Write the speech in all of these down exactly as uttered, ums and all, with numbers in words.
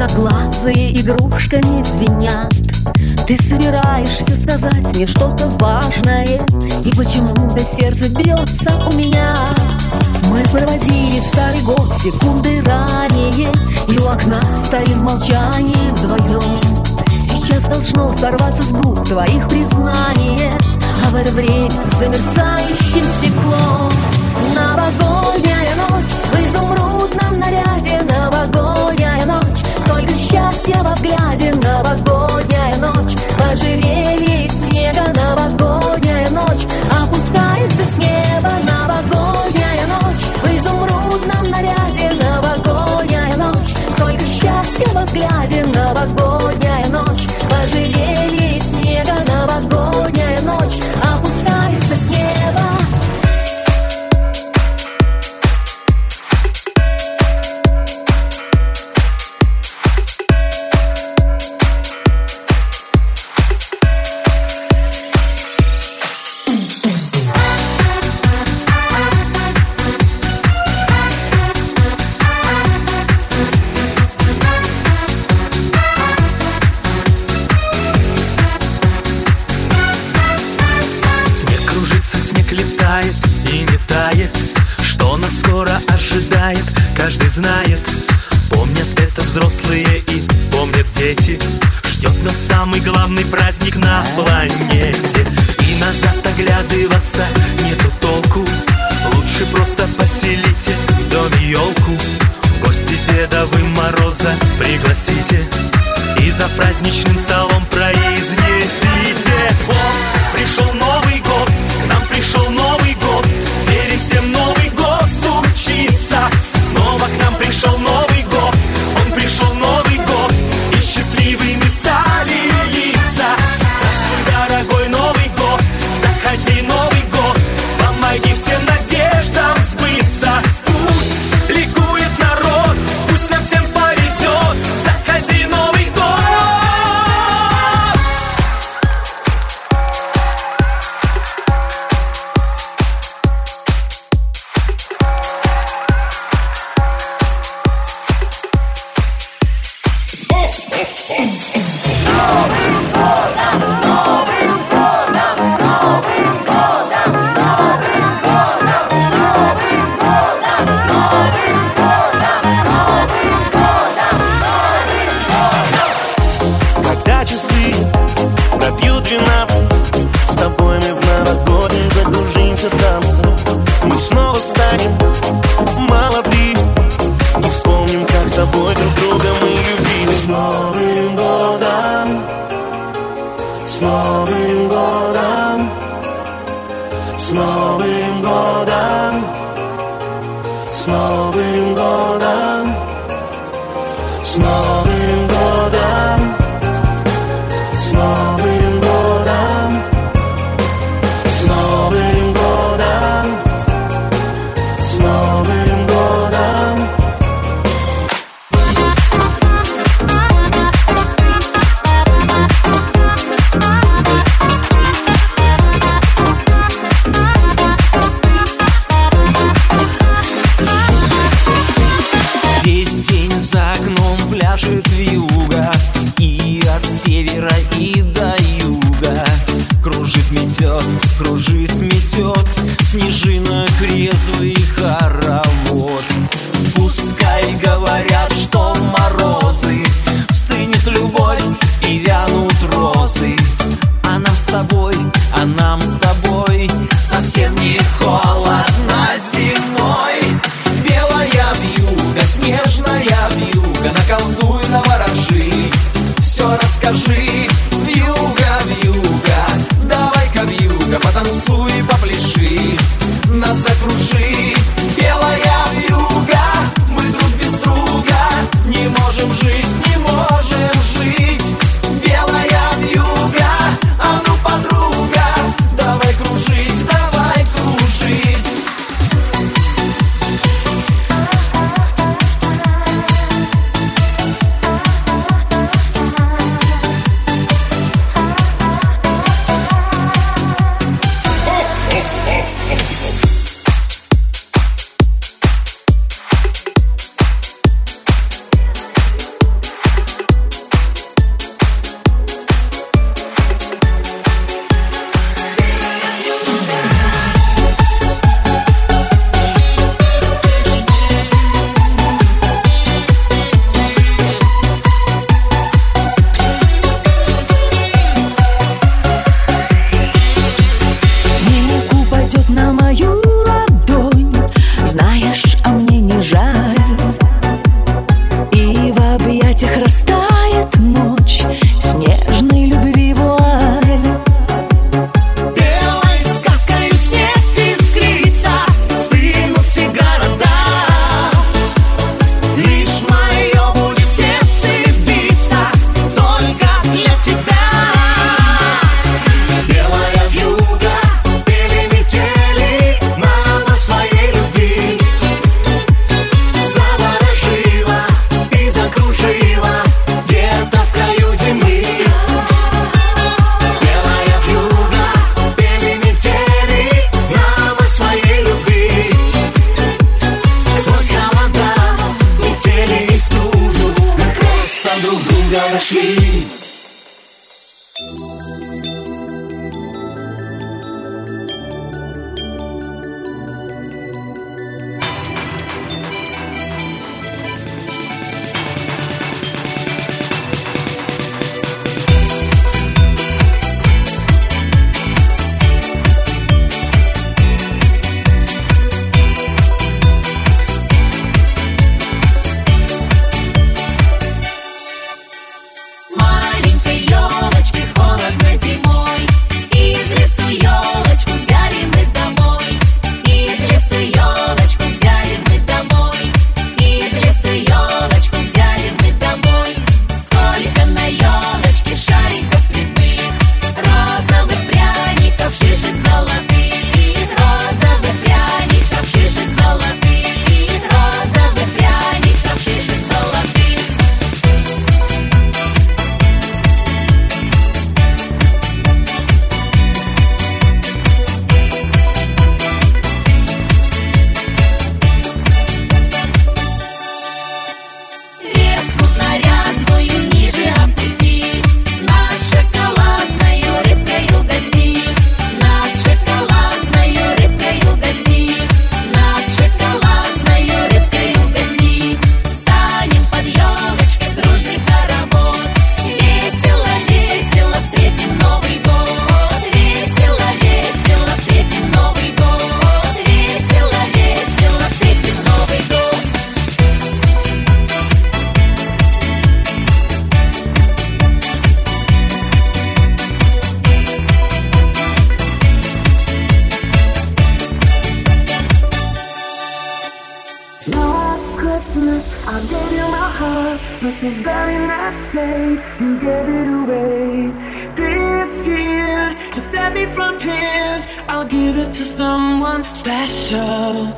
Одноглазые игрушками звенят. Ты собираешься сказать мне что-то важное, и почему-то сердце бьется у меня. Мы проводили старый год секунды ранее, и у окна стоим в молчании вдвоем. Сейчас должно сорваться с губ твоих признание, а в это время за мерцающим стеклом новогодняя ночь в изумрудном наряде. Новогодняя ночь, сколько счастья во взгляде. Новогодняя ночь, в ожерелье из снега. Новогодняя ночь, опускается с неба. Новогодняя ночь, в изумрудном наряде. Новогодняя ночь, сколько счастья во взгляде. Новогодняя ночь, в ожерелье из снега. Новогодняя ночь, опускается с неба. Каждый знает, помнят это взрослые и помнят дети. Ждет нас самый главный праздник на планете. И назад оглядываться нету толку. Лучше просто поселите в доме елку. В гости Деда вы Мороза пригласите и за праздничным столом произнесите: вот пришел Новый год, к нам пришел Новый год. Верим всем, Новый год стучится. Снова к нам пришел Новый год, он пришел Новый год, и счастливыми стали лица. Здравствуй, дорогой Новый год, заходи, Новый год, помоги всем надеждам сбыться. Пусть ликует народ, пусть нам всем повезет. Заходи, Новый год. Когда часы пробьют двенадцать, с тобой мы в новогодний закружимся танцем. Мы снова станем молоды и вспомним, как с тобой друг друга мы любили. С Новым годом, с Новым годом, с Новым годом, с Новым годом, с Новым годом, с Новым годом, с Новым годом, с Новым годом. Весь день за окном пляшет вьюга, и от севера и до юга кружит, метет, кружит, метет снежинок резвый хоровод. Пускай говорят, что морозы, стынет любовь и вянут розы, а нам с тобой, а нам с тобой совсем не холодно зимой. Белая вьюга, снежная вьюга, наколдуй, наворожи, все расскажи. Вьюга, вьюга, давай-ка, вьюга, потанцуй, попляши, нас закружи. Белая вьюга, мы друг без друга не можем жить, не можем жить. Белая вьюга, а ну, подруга, давай кружить, давай кружить. ночь снежной любви вуаль. Белой сказкой снег искрится, сдвинут все города. Лишь мое будет сердце биться только для тебя. Белая вьюга, пели метели нам о своей любви. Заворожила и закружила где-то в краю земли. Белая вьюга, пели метели нам о своей любви. Сквозь холода, метели и стужу мы просто друг друга нашли. Маленькой елочке холодно зимой. Из лесу елочку взяли мы домой. Из лесу елочку взяли мы домой. Из лесу елочку взяли мы домой. Сколько на елочке шариков цветных, розовых пряников, шишек золотых. Розовых пряников, шишек золотых. Розовых пряников, шишек золотых. Ветку нарядную ниже опусти, нас шоколадною рыбкою угости. Нас шоколадною рыбкою угости. Нас шоколадною рыбкою угости. Станем под елочкой дружный хоровод. Весело, весело встретим Новый год. Весело, весело встретим Новый год. Весело, весело встретим Новый год. Last Christmas, I gave you my heart, but the very next day, you gave it away. This year, to save me from tears, I'll give it to someone special.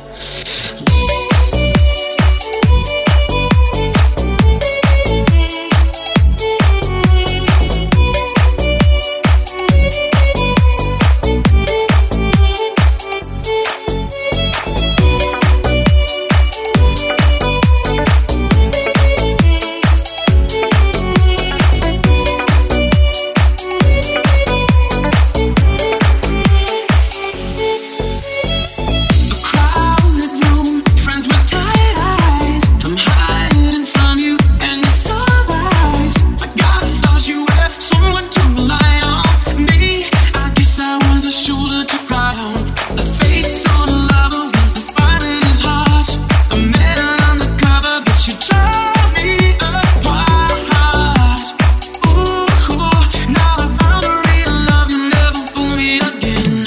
Crowded room, friends with tired eyes. I'm hiding from you and it's so wise. I gotta thought you were someone to rely on. Me, I guess I was a shoulder to cry on. A face on a lover with the fire in his heart. A man undercover, but you tore me apart. Ooh, now I found a real love. You never fool me again.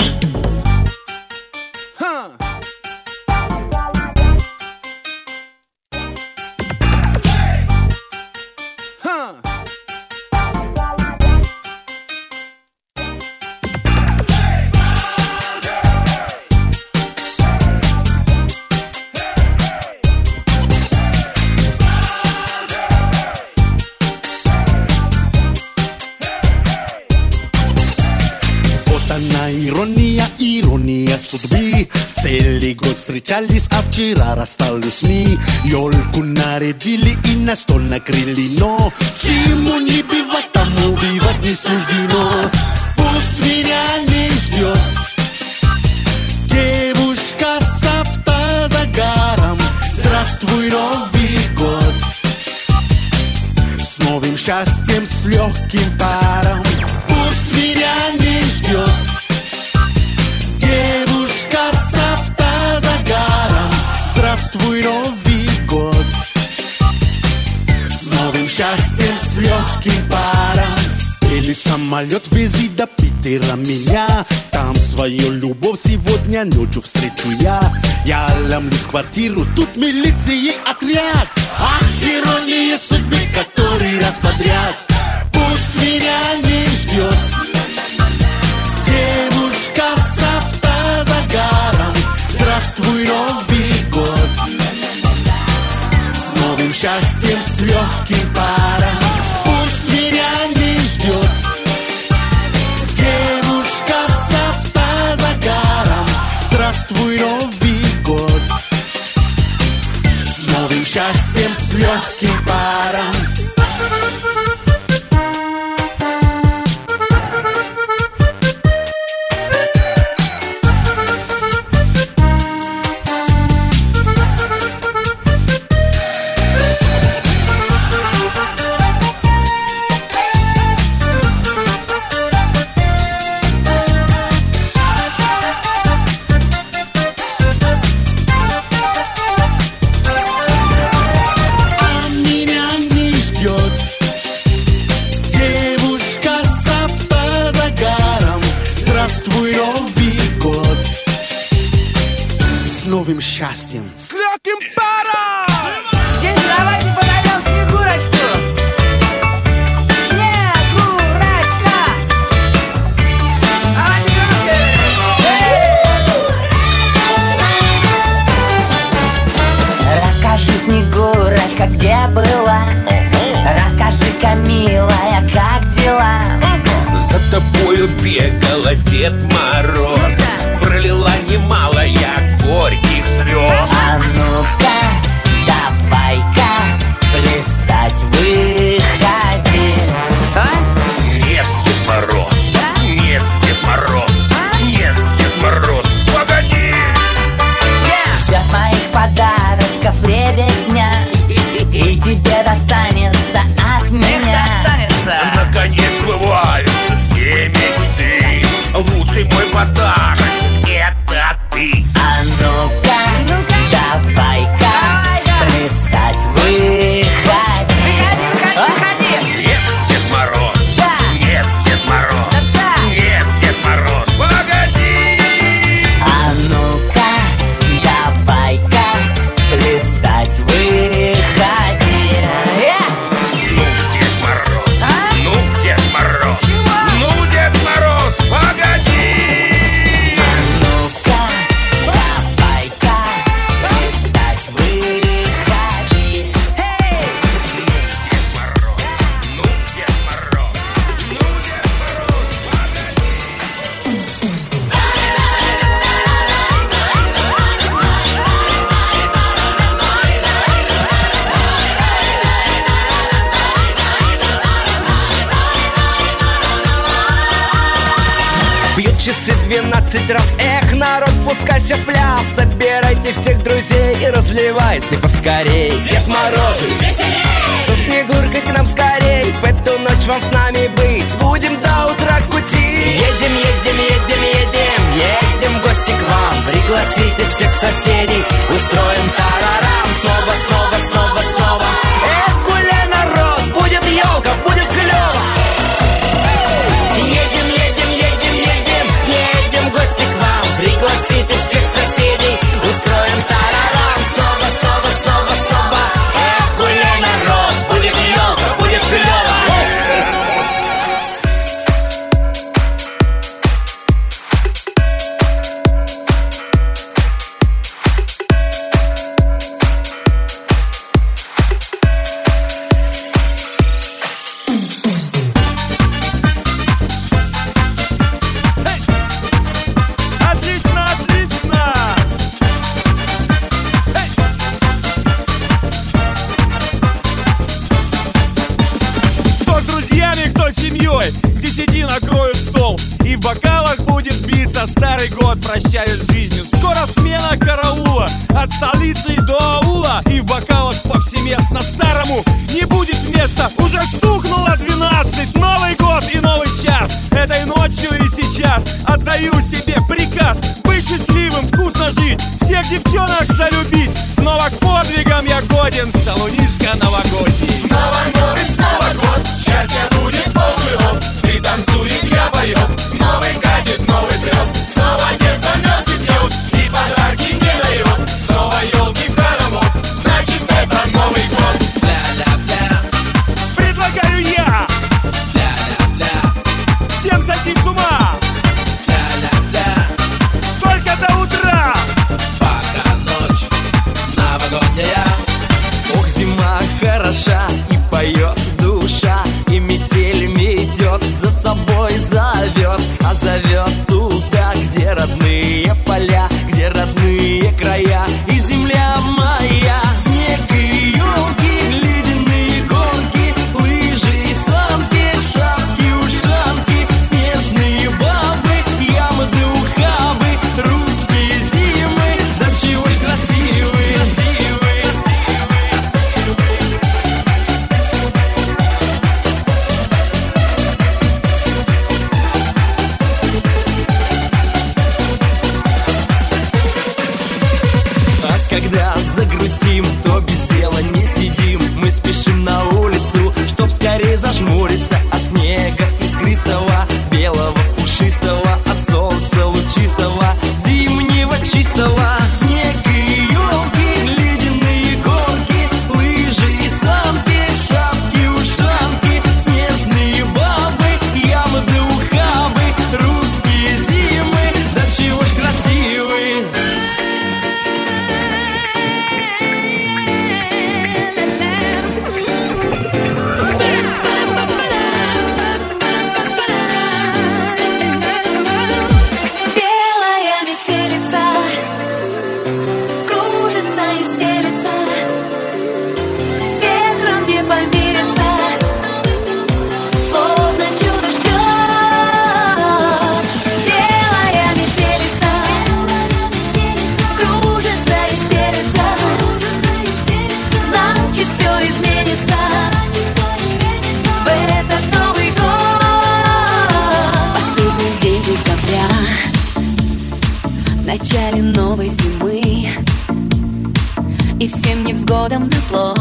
Вот она ирония, ирония судьбы. Целый год встречались, а вчера расстались мы. Ёлку нарядили и на стол накрыли, но чему не бывать, тому бывать не суждено. Пусть меня не ждет девушка с автозагаром. Здравствуй, Новый год, с новым счастьем, с легким паром. Пусть меня не ждет девушка с автозагаром. Здравствуй, Новый год, с новым счастьем, с с легким паром. Или самолет вези до Питера меня. Там свою любовь сегодня ночью встречу я. Я ломлюсь в квартиру, тут милиции отряд. Ах, ирония судьбы, который раз подряд. Пусть меня не ждет девушка с автозагаром. Здравствуй, Новый год, с новым счастьем, с легким паром. Пусть меня не ждет девушка с автозагаром. Здравствуй, Новый год, с новым счастьем, с легким паром. Новым счастьем, с легким паром! Дети, давайте позовем Снегурочку! Снегурочка! Давайте громче! Расскажи, Снегурочка, где была? Расскажи-ка, милая, как дела? За тобою бегала Дед Мороз, пролила немало я горьких слез. А ну-ка, давай-ка плясать выходи. А? Нет, Дед Мороз, Да? нет, Дед Мороз, А? нет, Дед Мороз, погоди! Ждет моих подарочков ребятня, и тебе достанется от меня. Наконец сбываются все мечты. Лучший мой подарок — это ты. А ну-ка, ну-ка, давай-ка плясать выходи. Выходи, выходи, А? выходи. Нет, Дед Мороз, Да. нет, Дед Мороз, Да-да. нет, Дед Мороз, погоди! А ну-ка, давай-ка плясать выходи. Ну, Дед Мороз, А? ну, Дед Мороз, Чего? ну, Дед Мороз, погоди! А ну-ка, давай-ка плясать выходи. Эй! Дед Мороз, ну, Дед Мороз, ну, Дед Мороз, погоди! Бьют часы двенадцать раз, эх, народ, пускайся в пляс. Собирайте всех друзей и разливайте поскорей. Дед Мороз, со Снегуркой к нам скорей, в эту ночь вам с нами быть, будем до утра в пути. Едем, едем, едем, едем, едем в гости к вам. Пригласите всех соседей, устроим тарарам. Снова, снова, снова, снова. Эх, гуляй, народ, будет елка, будет клево. Едем, едем, едем, едем, едем в гости к вам. Пригласите всех соседей, устроим тарарам. Снова, снова, снова, снова. Эх, гуляй, народ, будет елка, будет клево. Отлично, отлично! Кто с друзьями, кто с семьей, к десяти накроют стол. И в бокалах будет биться старый год, прощаясь с жизнью. Скоро смена караула, от столицы до аула. И в бокалах повсеместно старому не будет места. Уже стукнуло двенадцать, Новый год и новый час. Этой ночью и сейчас отдаю себе приказ быть счастливым, вкусно жить, всех девчонок залюбить. Снова к подвигам я годен, солунишка новогодний. Снова год, снова год, часто грустим, то без дела не сидим. Мы спешим на улицу, чтоб скорее зажмуриться от снега искристого, белого, пушистого, от солнца лучистого, зимнего чистого. Снег и елки, ледяные горки, лыжи и санки, шапки, ушанки, снежные бабы, ямы да ухабы, русские зимы, да чего ж красивые. Белая метелица кружится и стелется, с ветром не помирится, словно чудо ждет. Белая метелица кружится и стелется, значит все изменится в этот Новый год. Последний день декабря, в начале новой зимы, и всем невзгодам назло,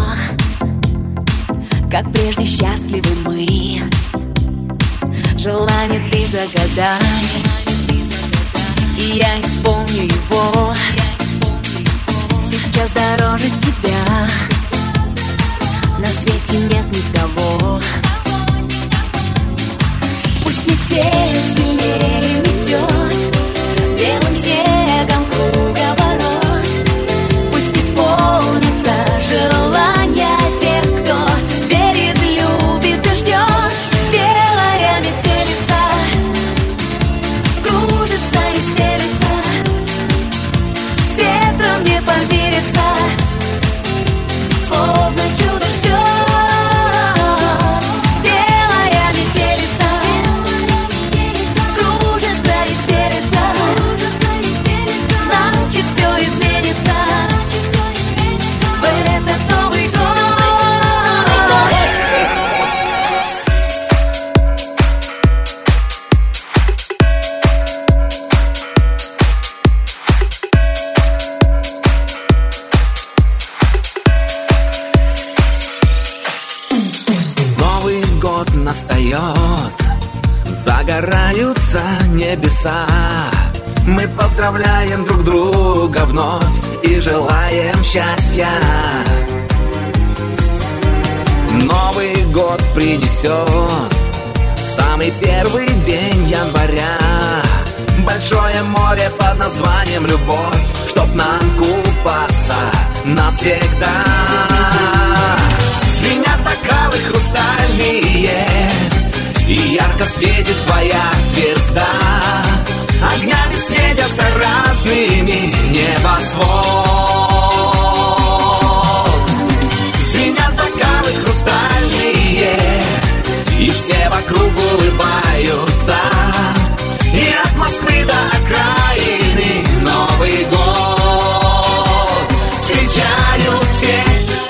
как прежде счастливы мы. Желание ты загадай, и я исполню его. Сейчас дороже тебя на свете нет никого. Пусть метель сильнее метет, белым снегом круговорот. Пусть исполнится желание тех, кто верит, любит и ждет. Белая метелица кружится и стелется, с ветром не помирится, словно чудо ждет. Белая метелица кружится и стелется, значит все изменится в этот Новый год. Новый год настает, загораются небеса. Мы поздравляем друг друга вновь и желаем счастья. Новый год принесет самый первый день января. Большое море под названием любовь, чтоб нам купаться навсегда. Звенят бокалы хрустальные, и ярко светит твоя звезда. Огнями светятся разными небосвод. Звенят бокалы хрустальные, и все вокруг улыбаются. И от Москвы до окраины Новый год встречают все.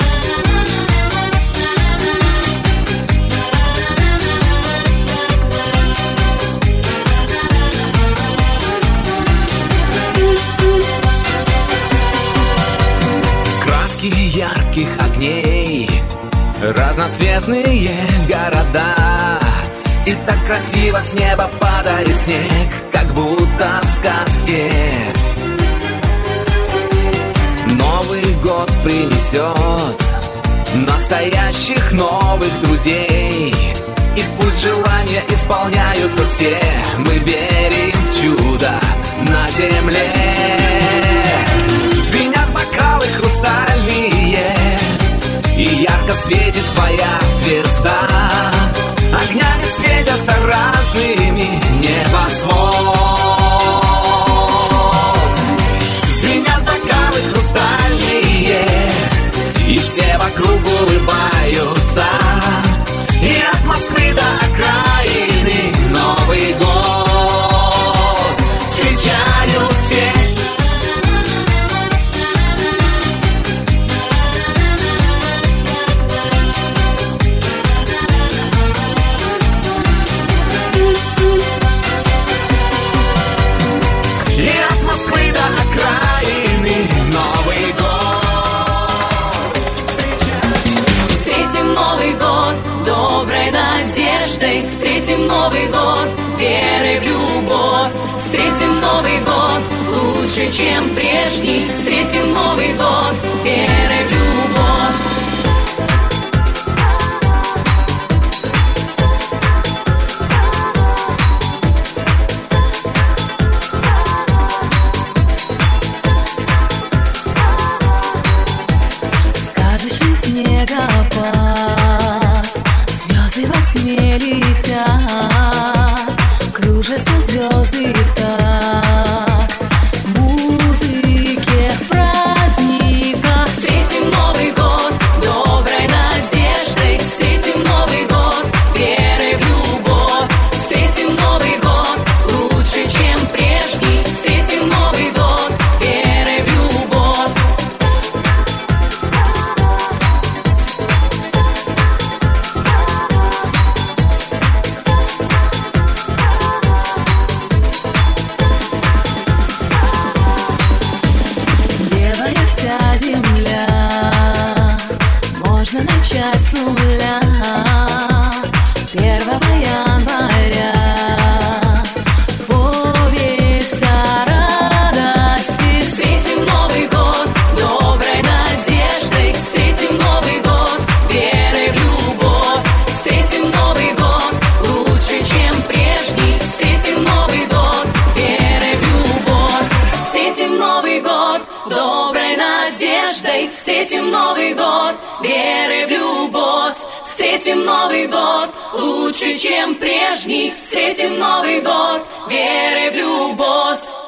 Краски ярких огней, разноцветные города. И так красиво с неба падает снег, как будто в сказке. Новый год принесет настоящих новых друзей. И пусть желания исполняются все, мы верим в чудо на земле. Звенят бокалы хрустальные, и ярко светит твоя звезда. Огнями светятся разными небосвод. Звенят бокалы хрустальные, и все вокруг улыбаются. И от Москвы до окраины Новый год встречают все. доброй надеждой встретим Новый год, верой в любовь. Встретим Новый год лучше, чем прежний. Встретим Новый год верой в любовь. Сказочный снегопад, звезды во тьме летят, кружатся звезды в такт музыке праздника. Встретим Новый год доброй надеждой. Встретим Новый год верой в любовь. Встретим Новый год лучше, чем прежний. Встретим Новый год верой в любовь. Белая вся земля, можно начать с нуля. Первого января повесть о радости. Встретим Новый год доброй надеждой. Встретим Новый год верой в любовь. Встретим Новый год лучше, чем прежний. Встретим Новый год верой в любовь. Встретим Новый год доброй надеждой. Встретим Новый год верой в любовь. Встретим Новый год лучше, чем прежний. Встретим Новый год верой в любовь.